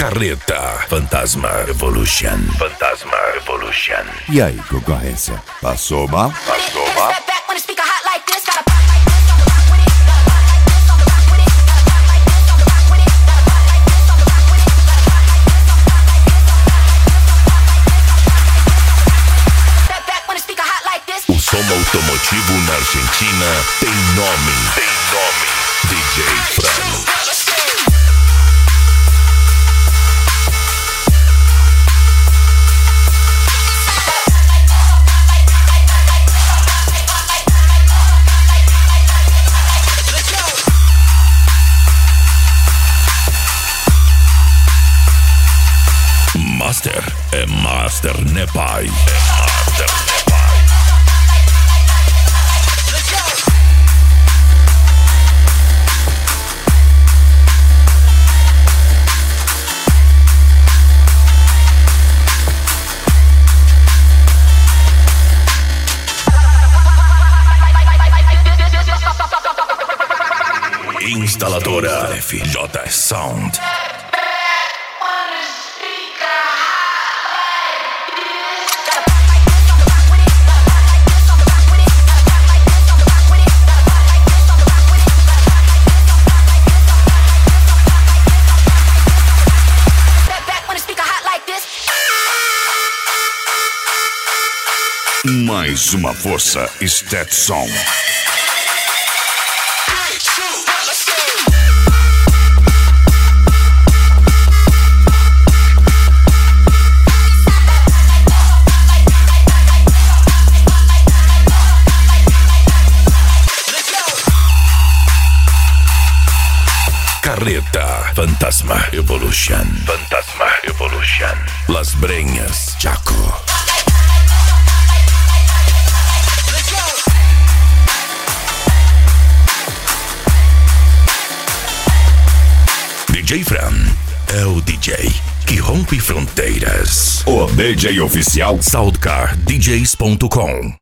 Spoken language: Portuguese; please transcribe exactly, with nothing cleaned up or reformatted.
Carreta Fantasma Evolution. Fantasma Evolution. E aí, concorrência? Passou mal? Passou mal? O som automotivo na Argentina tem nome. Tem nome. D J Fran. Master é Master Nepai. É Master Nepai. Instaladora F J Sound. Mais uma força Stetson. Carreta Fantasma Evolution. Fantasma Evolution. Las Breñas Chaco. D J Fran é o D J que rompe fronteiras. O D J oficial Soundcar D Js ponto com.